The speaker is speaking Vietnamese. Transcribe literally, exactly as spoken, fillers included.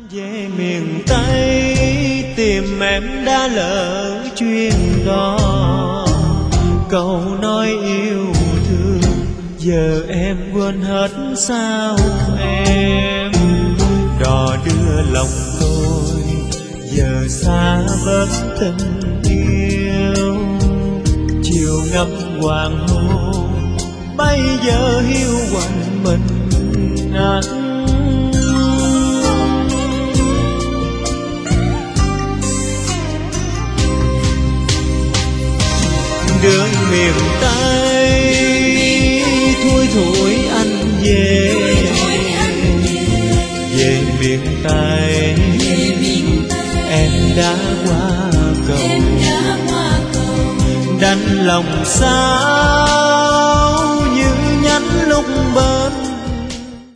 Về miền Tây tìm em đã lỡ chuyến đó, câu nói yêu thương giờ em quên hết sao em. Đò đưa lòng tôi giờ xa bớt tình yêu, chiều ngắm hoàng hôn bây giờ hiu quạnh mình anh. Đường miền Tây thui thủi anh về, về miền Tây em đã qua cầu, đành lòng xa